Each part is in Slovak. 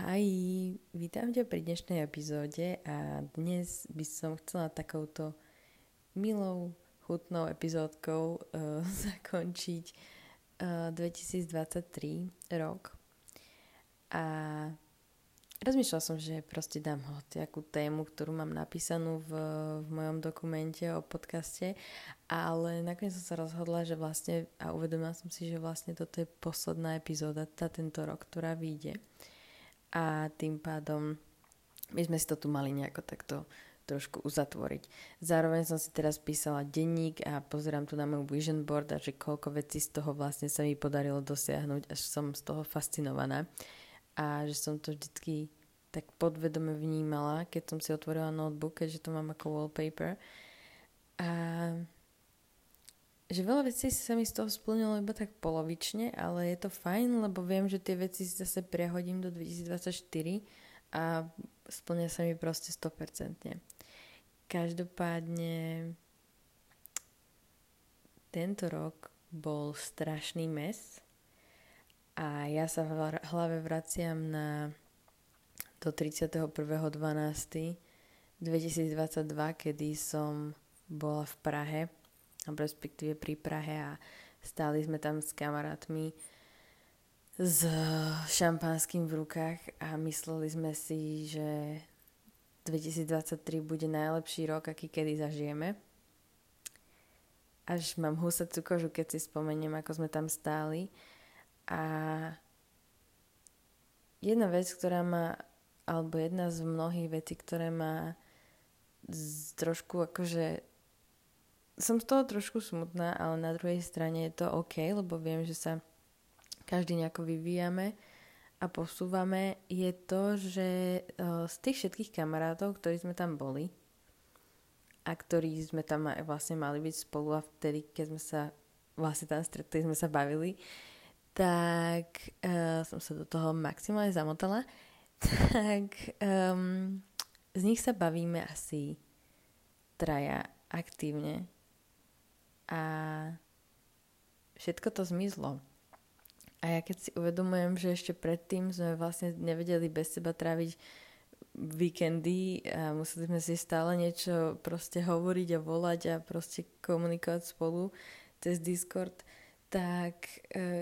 Aj, vítam ťa pri dnešnej epizóde a dnes by som chcela takouto milou, chutnou epizódkou zakončiť 2023 rok. A rozmýšľala som, že proste dám takú tému, ktorú mám napísanú v mojom dokumente o podcaste, ale nakoniec som sa rozhodla, že vlastne, a uvedomila som si, že vlastne toto je posledná epizóda tento rok, ktorá vyjde. A tým pádom my sme si to tu mali nejako takto trošku uzatvoriť. Zároveň som si teraz písala denník a pozerám tu na môj vision board a že koľko vecí z toho vlastne sa mi podarilo dosiahnuť, až som z toho fascinovaná. A že som to vždycky tak podvedome vnímala, keď som si otvorila notebook, keďže to mám ako wallpaper. A že veľa vecí sa mi z toho splnilo iba tak polovične, ale je to fajn, lebo viem, že tie veci si zase prehodím do 2024 a splnia sa mi proste 100%. Každopádne tento rok bol strašný mes a ja sa v hlave vraciam do 31.12.2022, kedy som bola v Prahe, respektíve pri Prahe a stáli sme tam s kamarátmi s šampanským v rukách a mysleli sme si, že 2023 bude najlepší rok, aký kedy zažijeme. Až mám husacú kožu, keď si spomeniem, ako sme tam stáli. A jedna vec, alebo jedna z mnohých vecí, ktoré ma trošku akože som z toho trošku smutná, ale na druhej strane je to OK, lebo viem, že sa každý nejako vyvíjame a posúvame. Je to, že z tých všetkých kamarátov, ktorí sme tam boli a ktorí sme tam vlastne mali byť spolu a vtedy, keď sme sa vlastne tam stretli, sme sa bavili, tak som sa do toho maximálne zamotala. Tak z nich sa bavíme asi 3 aktívne. A všetko to zmizlo. A ja keď si uvedomujem, že ešte predtým sme vlastne nevedeli bez seba tráviť víkendy a museli sme si stále niečo proste hovoriť a volať a proste komunikovať spolu cez Discord, tak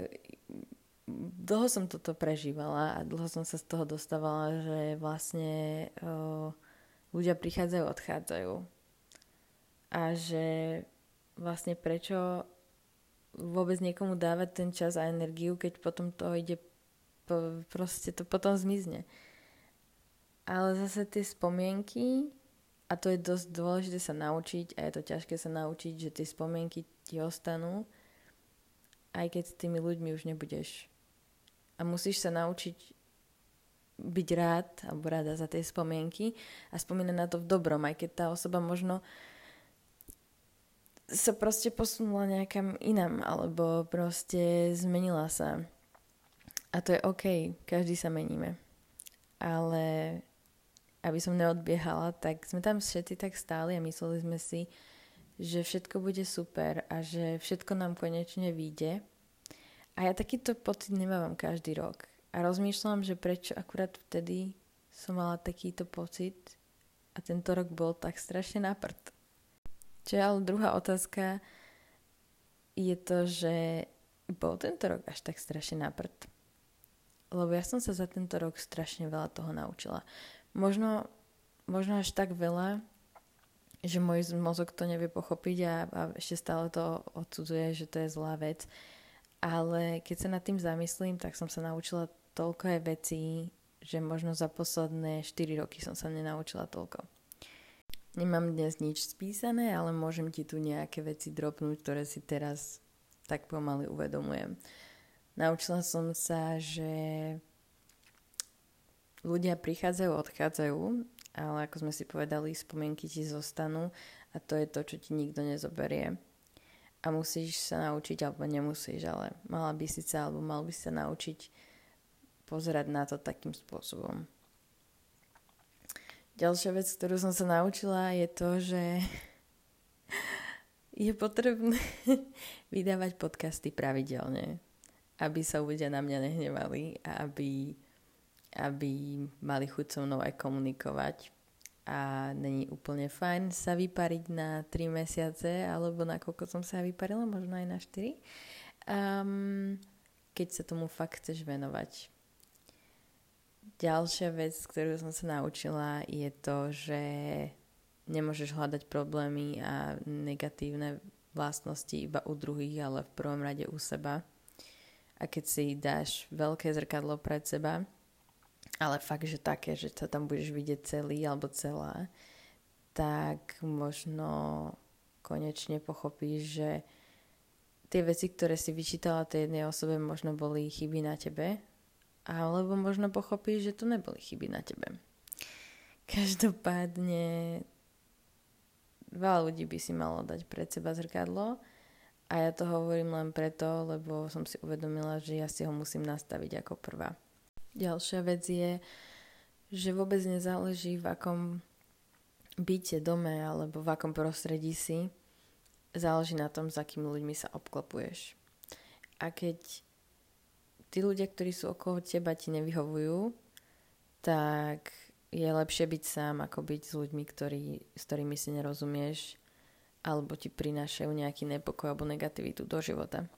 dlho som toto prežívala a dlho som sa z toho dostávala, že vlastne ľudia prichádzajú, odchádzajú. A že vlastne prečo vôbec niekomu dávať ten čas a energiu, keď potom to ide, proste to potom zmizne. Ale zase tie spomienky, a to je dosť dôležité sa naučiť, a je to ťažké sa naučiť, že tie spomienky ti ostanú, aj keď s tými ľuďmi už nebudeš. A musíš sa naučiť byť rád, alebo rada za tie spomienky a spomínať na to v dobrom, aj keď tá osoba možno sa proste posunula nejakam inam, alebo proste zmenila sa. A to je OK, každý sa meníme. Ale aby som neodbiehala, tak sme tam všetci tak stáli a mysleli sme si, že všetko bude super a že všetko nám konečne vyjde. A ja takýto pocit nemávam každý rok. A rozmýšľam, že prečo akurát vtedy som mala takýto pocit a tento rok bol tak strašne na prd. Čo je ale druhá otázka, je to, že bol tento rok až tak strašne na prd. Lebo ja som sa za tento rok strašne veľa toho naučila. Možno až tak veľa, že môj mozog to nevie pochopiť a ešte stále to odsudzuje, že to je zlá vec. Ale keď sa nad tým zamyslím, tak som sa naučila toľko aj vecí, že možno za posledné 4 roky som sa nenaučila toľko. Nemám dnes nič spísané, ale môžem ti tu nejaké veci dropnúť, ktoré si teraz tak pomaly uvedomujem. Naučila som sa, že ľudia prichádzajú, odchádzajú, ale ako sme si povedali, spomienky ti zostanú a to je to, čo ti nikto nezoberie. A musíš sa naučiť, alebo nemusíš, ale mal by si sa naučiť pozerať na to takým spôsobom. Ďalšia vec, ktorú som sa naučila, je to, že je potrebné vydávať podcasty pravidelne, aby sa ľudia na mňa nehnevali a aby aby mali chuť so mnou aj komunikovať. A není úplne fajn sa vypariť na 3 mesiace, alebo na koľko som sa vyparila, možno aj na 4. Keď sa tomu fakt chceš venovať. Ďalšia vec, ktorú som sa naučila, je to, že nemôžeš hľadať problémy a negatívne vlastnosti iba u druhých, ale v prvom rade u seba. A keď si dáš veľké zrkadlo pred seba, ale fakt, že také, že sa tam budeš vidieť celý alebo celá, tak možno konečne pochopíš, že tie veci, ktoré si vyčítala tej jednej osobe, možno boli chyby na tebe, alebo možno pochopíš, že to neboli chyby na tebe. Každopádne veľa ľudí by si malo dať pred seba zrkadlo a ja to hovorím len preto, lebo som si uvedomila, že ja si ho musím nastaviť ako prvá. Ďalšia vec je, že vôbec nezáleží v akom byte, dome alebo v akom prostredí si, záleží na tom, s akými ľuďmi sa obklopuješ. A keď tí ľudia, ktorí sú okolo teba, ti nevyhovujú, tak je lepšie byť sám, ako byť s ľuďmi, s ktorými si nerozumieš alebo ti prinášajú nejaký nepokoj alebo negativitu do života.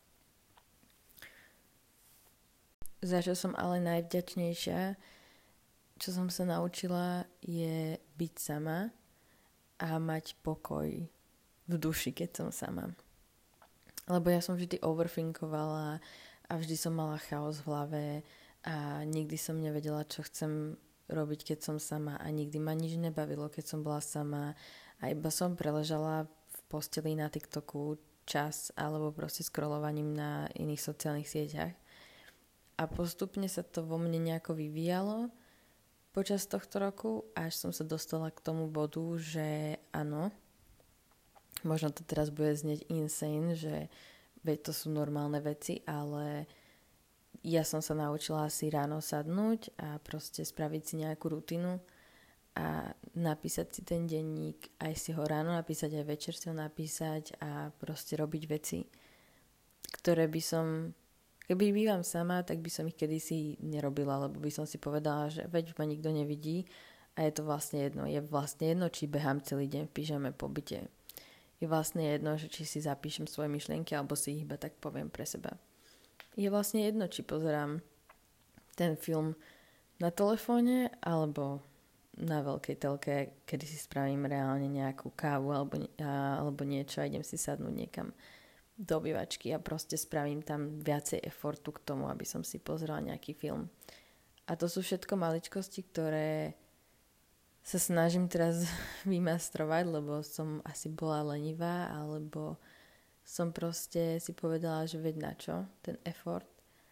Za čo som ale najvďačnejšia, čo som sa naučila, je byť sama a mať pokoj v duši, keď som sama. Lebo ja som vždy overthinkovala a vždy som mala chaos v hlave a nikdy som nevedela, čo chcem robiť, keď som sama a nikdy ma nič nebavilo, keď som bola sama a iba som preležala v posteli na TikToku čas alebo proste scrollovaním na iných sociálnych sieťach. A postupne sa to vo mne nejako vyvíjalo počas tohto roku, až som sa dostala k tomu bodu, že áno, možno to teraz bude znieť insane, že veď to sú normálne veci, ale ja som sa naučila si ráno sadnúť a proste spraviť si nejakú rutinu a napísať si ten denník, aj si ho ráno napísať, aj večer si ho napísať a proste robiť veci, ktoré by som... Keby bývam sama, tak by som ich kedysi nerobila, lebo by som si povedala, že veď ma nikto nevidí a je to vlastne jedno. Je vlastne jedno, či behám celý deň v pyžame po byte. Je vlastne jedno, že či si zapíšem svoje myšlienky alebo si ich iba tak poviem pre seba. Je vlastne jedno, či pozerám ten film na telefóne alebo na veľkej telke, kedy si spravím reálne nejakú kávu alebo niečo a idem si sadnúť niekam do obývačky a proste spravím tam viacej efortu k tomu, aby som si pozrela nejaký film. A to sú všetko maličkosti, ktoré sa snažím teraz vymastrovať, lebo som asi bola lenivá, alebo som proste si povedala, že veď na čo ten effort.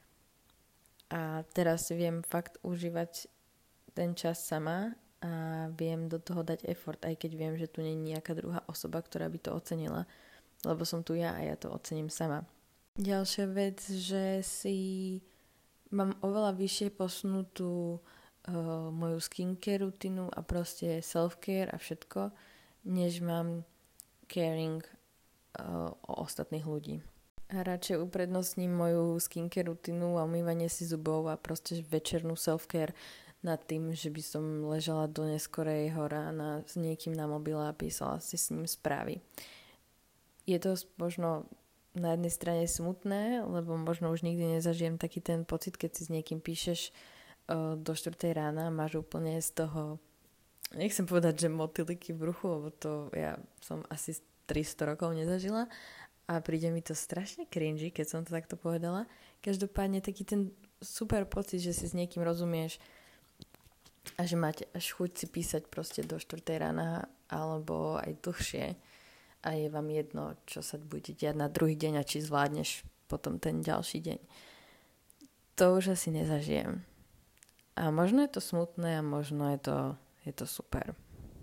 A teraz si viem fakt užívať ten čas sama a viem do toho dať effort, aj keď viem, že tu nie je nejaká druhá osoba, ktorá by to ocenila, lebo som tu ja a ja to ocením sama. Ďalšia vec, že si mám oveľa vyššie posunutú moju skincare rutinu a proste self-care a všetko, než mám caring o ostatných ľudí. A radšej uprednostním moju skincare rutinu a umývanie si zubov a proste večernú self-care nad tým, že by som ležala do neskorejho rána s niekým na mobile a písala si s ním správy. Je to možno na jednej strane smutné, lebo možno už nikdy nezažijem taký ten pocit, keď si s niekým píšeš do 4 rána a máš úplne z toho, nechcem povedať, že motýliky v bruchu, lebo to ja som asi 300 rokov nezažila a príde mi to strašne cringy, keď som to takto povedala. Každopádne taký ten super pocit, že si s niekým rozumieš a že máte až chuť si písať proste do 4 rána alebo aj dlhšie a je vám jedno, čo sa bude diať na druhý deň a či zvládneš potom ten ďalší deň. To už asi nezažijem. A možno je to smutné a možno je to super.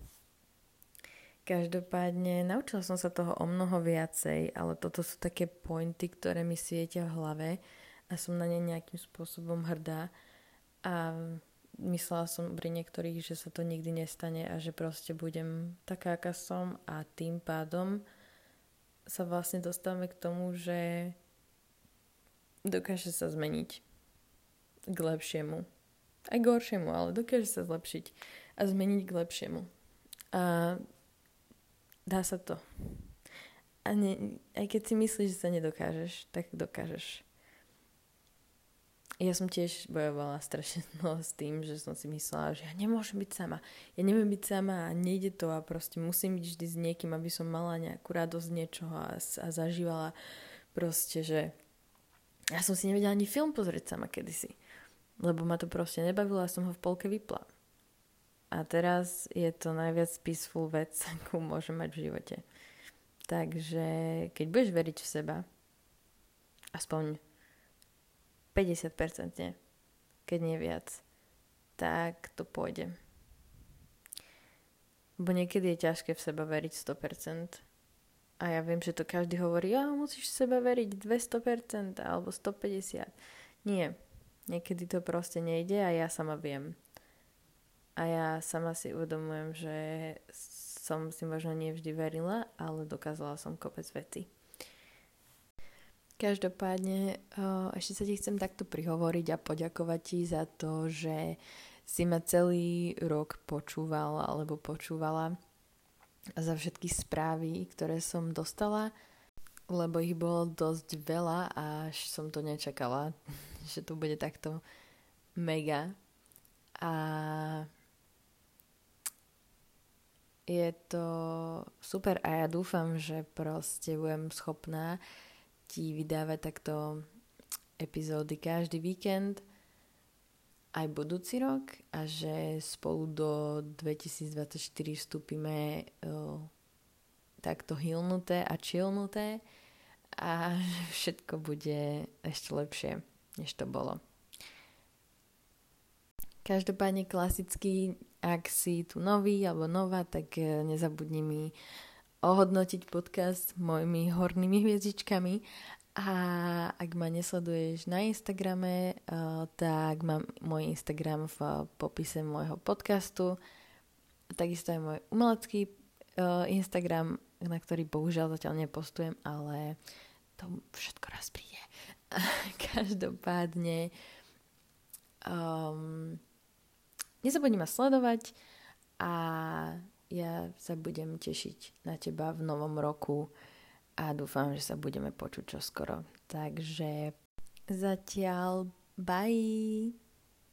Každopádne naučila som sa toho o mnoho viacej, ale toto sú také pointy, ktoré mi svietia v hlave a som na ne nejakým spôsobom hrdá a myslela som pri niektorých, že sa to nikdy nestane a že proste budem taká, aká som a tým pádom sa vlastne dostávame k tomu, že dokáže sa zmeniť k lepšiemu. Aj k horšiemu, ale dokáže sa zlepšiť a zmeniť k lepšiemu. A dá sa to. A aj keď si myslíš, že sa nedokážeš, tak dokážeš. Ja som tiež bojovala strašne s tým, že som si myslela, že ja nemôžem byť sama. Ja neviem byť sama a nejde to a proste musím byť vždy s niekým, aby som mala nejakú radosť z niečoho a zažívala proste, že ja som si nevedela ani film pozrieť sama kedysi. Lebo ma to proste nebavilo a som ho v polke vypla. A teraz je to najviac peaceful vec, akú môžem mať v živote. Takže keď budeš veriť v seba, aspoň 50%, keď nie viac, tak to pôjde. Bo niekedy je ťažké v seba veriť 100%. A ja viem, že to každý hovorí, musíš v seba veriť 200% alebo 150%. Nie. Niekedy to proste nejde a ja sama viem. A ja sama si uvedomujem, že som si možno nie vždy verila, ale dokázala som kopec veci. Každopádne ešte sa ti chcem takto prihovoriť a poďakovať ti za to, že si ma celý rok počúval alebo počúvala za všetky správy, ktoré som dostala, lebo ich bolo dosť veľa a až som to nečakala, že to bude takto mega. A je to super a ja dúfam, že proste budem schopná ti vydávať takto epizódy každý víkend aj budúci rok a že spolu do 2024 vstúpime takto healnuté a chillnuté a všetko bude ešte lepšie, než to bolo. Každopádne klasicky, ak si tu nový alebo nová, tak nezabudni mi ohodnotiť podcast mojimi hornými hviezdičkami a ak ma nesleduješ na Instagrame, tak mám môj Instagram v popise môjho podcastu, takisto aj môj umelecký Instagram, na ktorý bohužiaľ zatiaľ nepostujem, ale to všetko raz príde. Každopádne nezabudni ma sledovať a ja sa budem tešiť na teba v novom roku a dúfam, že sa budeme počuť čoskoro. Takže zatiaľ bye!